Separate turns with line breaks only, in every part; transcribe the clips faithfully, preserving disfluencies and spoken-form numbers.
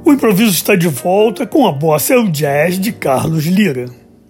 O improviso está de volta com a bossa e o jazz de Carlos Lyra.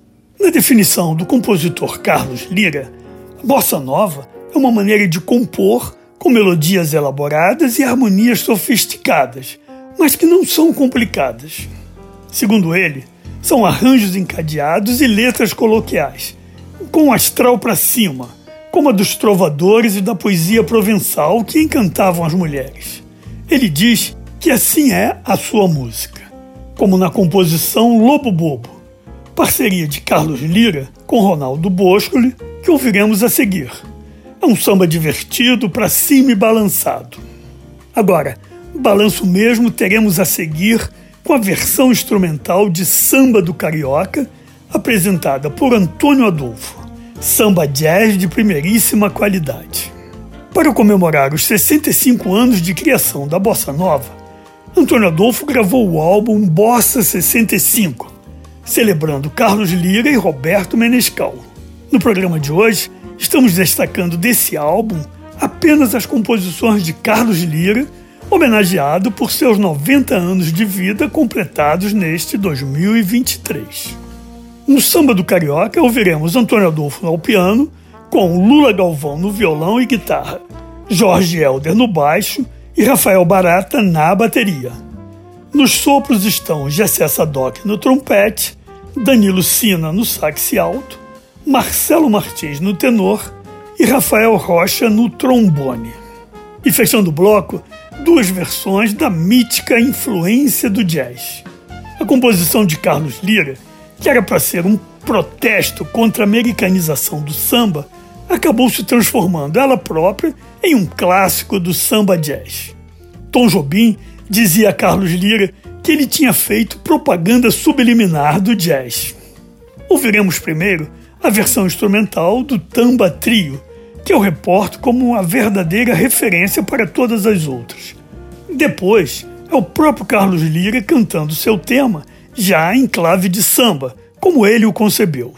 Na definição do compositor Carlos Lyra, a bossa nova é uma maneira de compor com melodias elaboradas e harmonias sofisticadas, mas que não são complicadas. Segundo ele, são arranjos encadeados e letras coloquiais, com o astral para cima, como a dos trovadores e da poesia provençal que encantavam as mulheres. Ele diz que assim é a sua música, como na composição Lobo Bobo, parceria de Carlos Lyra com Ronaldo Boscoli, que ouviremos a seguir. É um samba divertido, para cima e balançado. Agora, balanço mesmo teremos a seguir com a versão instrumental de Samba do Carioca, apresentada por Antônio Adolfo, samba jazz de primeiríssima qualidade. Para comemorar os sessenta e cinco anos de criação da Bossa Nova, Antônio Adolfo gravou o álbum Bossa sessenta e cinco, celebrando Carlos Lyra e Roberto Menescal. No programa de hoje, estamos destacando desse álbum apenas as composições de Carlos Lyra, homenageado por seus noventa anos de vida completados neste dois mil e vinte e três. No Samba do Carioca, ouviremos Antônio Adolfo ao piano, com Lula Galvão no violão e guitarra, Jorge Helder no baixo e Rafael Barata na bateria. Nos sopros estão Gessé Sadoc no trompete, Danilo Sina no sax alto, Marcelo Martins no tenor e Rafael Rocha no trombone. E fechando o bloco, duas versões da mítica influência do jazz. A composição de Carlos Lyra, que era para ser um protesto contra a americanização do samba, acabou se transformando ela própria em um clássico do samba jazz. Tom Jobim dizia a Carlos Lyra que ele tinha feito propaganda subliminar do jazz. Ouviremos primeiro a versão instrumental do Tamba Trio, que eu reporto como uma verdadeira referência para todas as outras. Depois, é o próprio Carlos Lyra cantando seu tema, já em clave de samba, como ele o concebeu.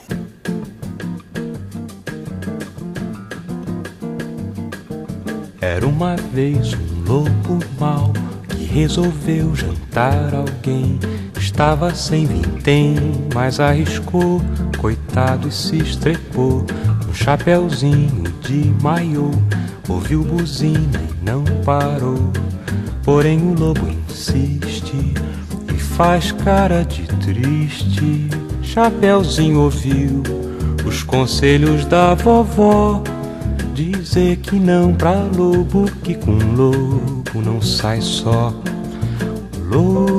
Era uma vez um lobo mau que resolveu jantar alguém. Estava sem vintém, mas arriscou, coitado, e se estrepou. Um chapeuzinho de maiô, ouviu buzina e não parou. Porém o lobo insiste e faz cara de triste. Chapeuzinho ouviu os conselhos da vovó, dizer que não pra lobo, que com lobo não sai só. O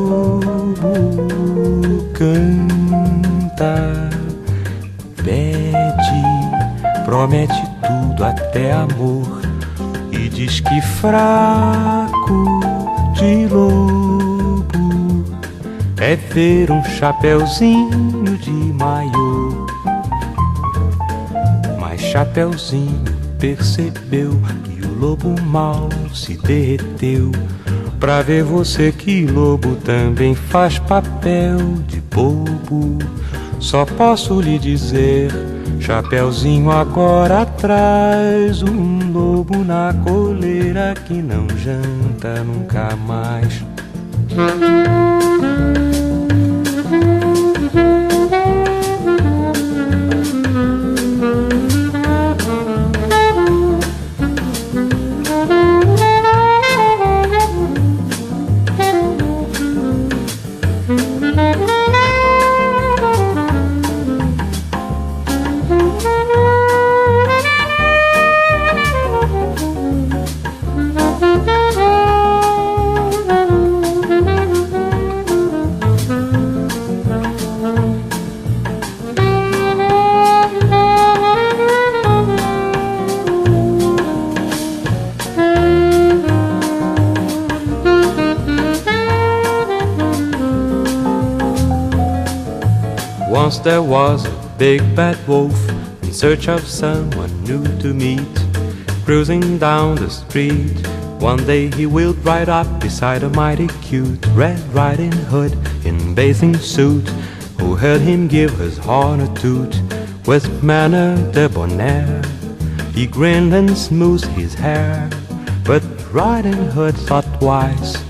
lobo canta, pede, promete tudo até amor, e diz que fraco de lobo é ver um chapeuzinho de maiô. Mas Chapeuzinho percebeu que o lobo mau se derreteu, pra ver você que lobo também faz papel de bobo. Só posso lhe dizer, Chapeuzinho agora traz um lobo na coleira que não janta nunca mais.
Once there was a big bad wolf in search of someone new to meet. Cruising down the street, one day he wheeled right up beside a mighty cute Red Riding Hood in bathing suit, who heard him give his horn a toot with manner debonair. He grinned and smoothed his hair, but Riding Hood thought twice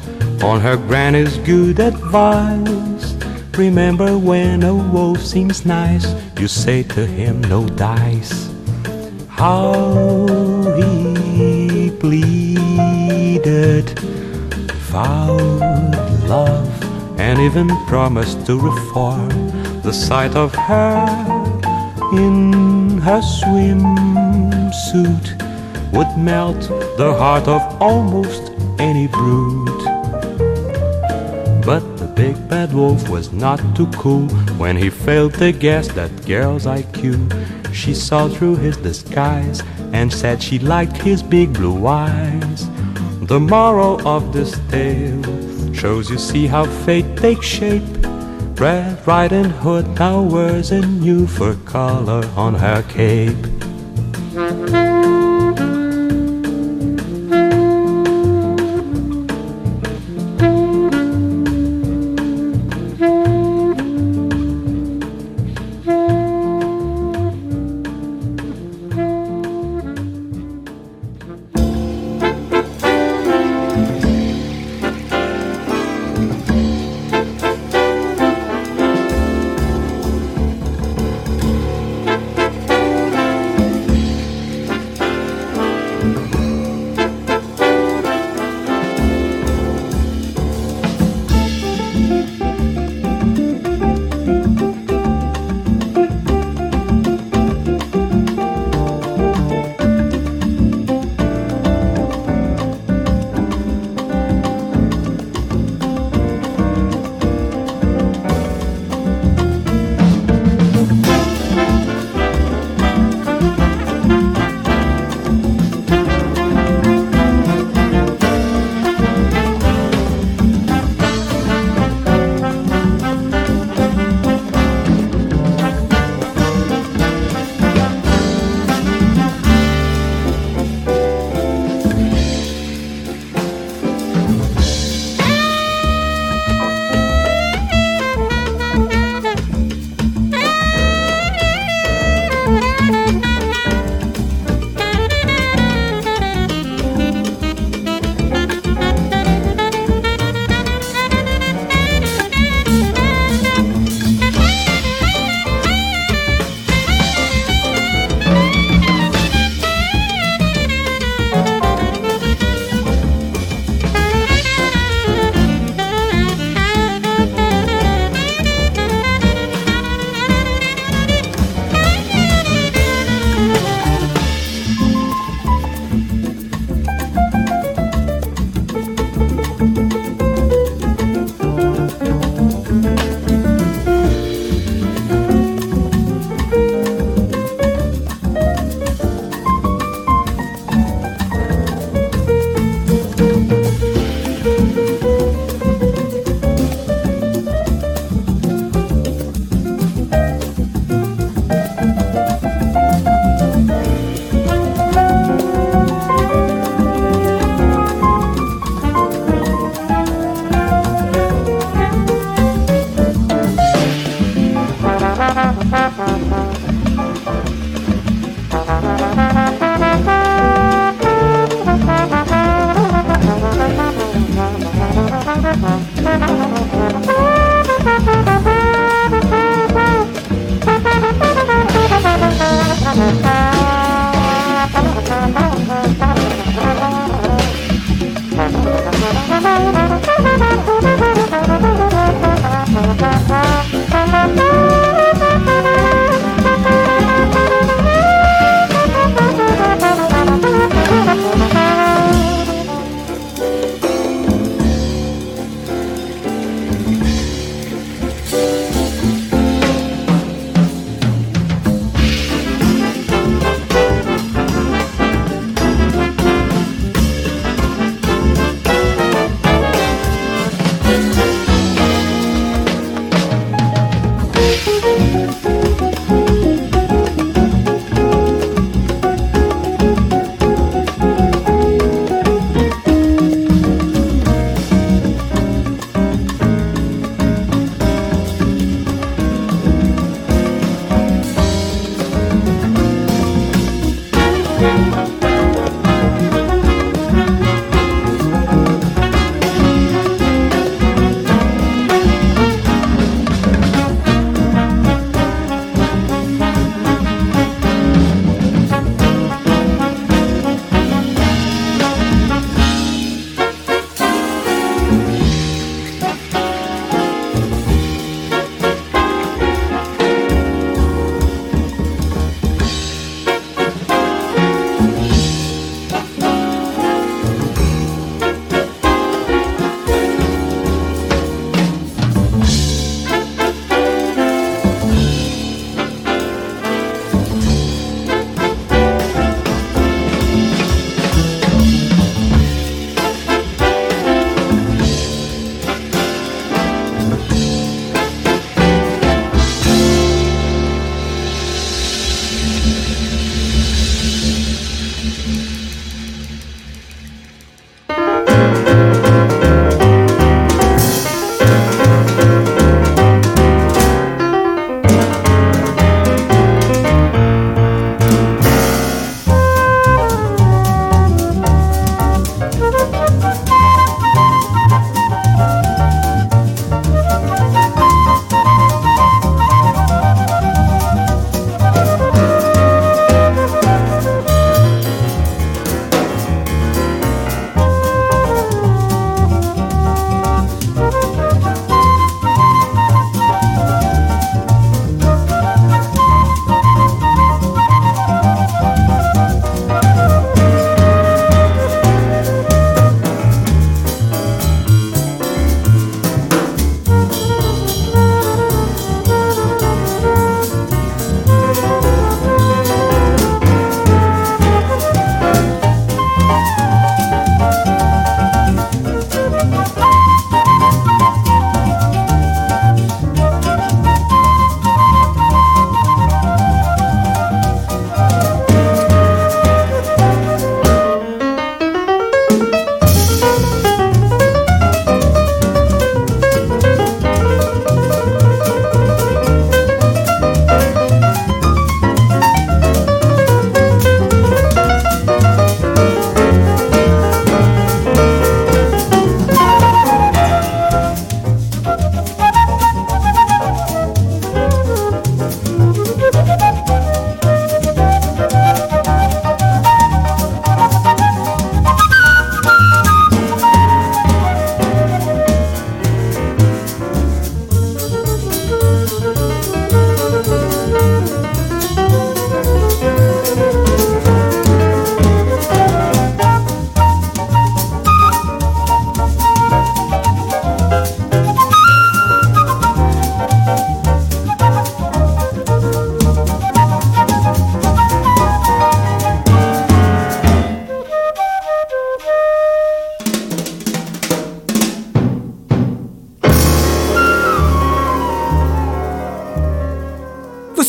on her granny's good advice. Remember, when a wolf seems nice, you say to him, no dice. How he pleaded, vowed love, and even promised to reform. The sight of her in her swimsuit would melt the heart of almost any brute. But the big bad wolf was not too cool when he failed to guess that girl's I Q. She saw through his disguise and said she liked his big blue eyes. The moral of this tale shows, you see, how fate takes shape. Red Riding Hood now wears a new fur collar on her cape.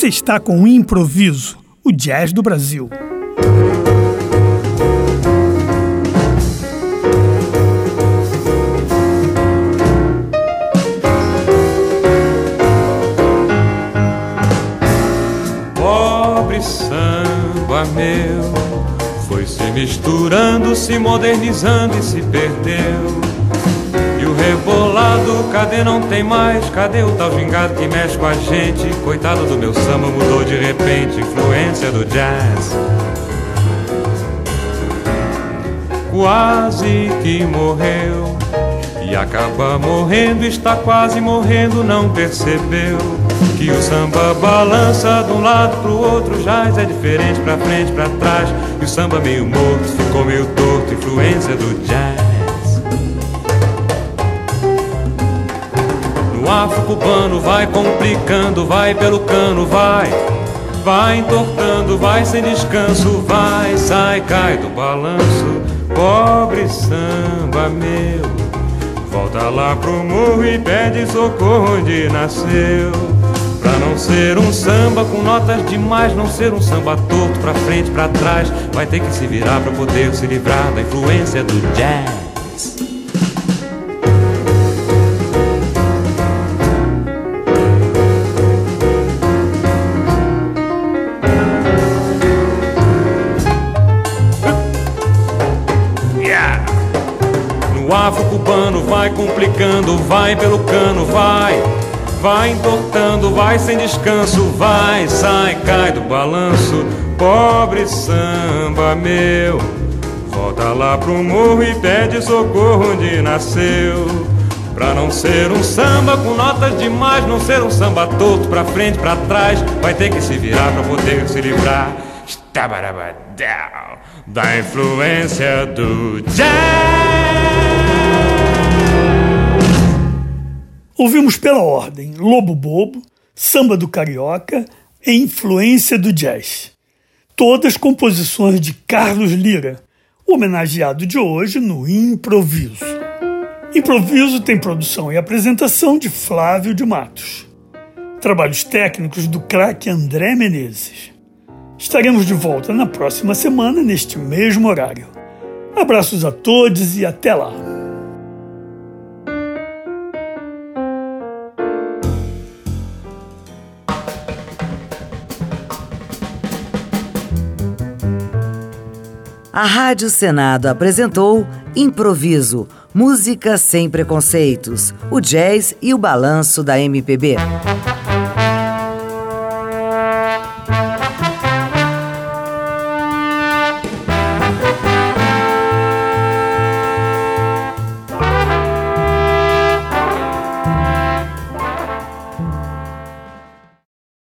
Você está com o Improviso, o jazz do Brasil.
Pobre samba meu, foi se misturando, se modernizando e se perdeu. E o rebolado, cadê não tem mais? Cadê o tal gingado que mexe com a gente? Coitado do meu samba, mudou de repente, influência do jazz. Quase que morreu, e acaba morrendo, está quase morrendo, não percebeu que o samba balança de um lado pro outro, o jazz é diferente, pra frente, pra trás. E o samba meio morto, ficou meio torto, influência do jazz. O afro-cubano vai complicando, vai pelo cano, vai, vai entortando, vai sem descanso, vai, sai, cai do balanço. Pobre samba meu, volta lá pro morro e pede socorro onde nasceu. Pra não ser um samba com notas demais, não ser um samba torto, pra frente, pra trás, vai ter que se virar pra poder se livrar da influência do jazz. O afro-cubano vai complicando, vai pelo cano, vai, vai entortando, vai sem descanso, vai, sai, cai do balanço. Pobre samba meu, volta lá pro morro e pede socorro onde nasceu. Pra não ser um samba com notas demais, não ser um samba torto, pra frente, pra trás, vai ter que se virar pra poder se livrar da influência do jazz.
Ouvimos pela ordem Lobo Bobo, Samba do Carioca e Influência do Jazz. Todas composições de Carlos Lyra, o homenageado de hoje no Improviso. Improviso tem produção e apresentação de Flávio de Matos. Trabalhos técnicos do craque André Menezes. Estaremos de volta na próxima semana, neste mesmo horário. Abraços a todos e até lá!
A Rádio Senado apresentou Improviso, música sem preconceitos, o jazz e o balanço da M P B.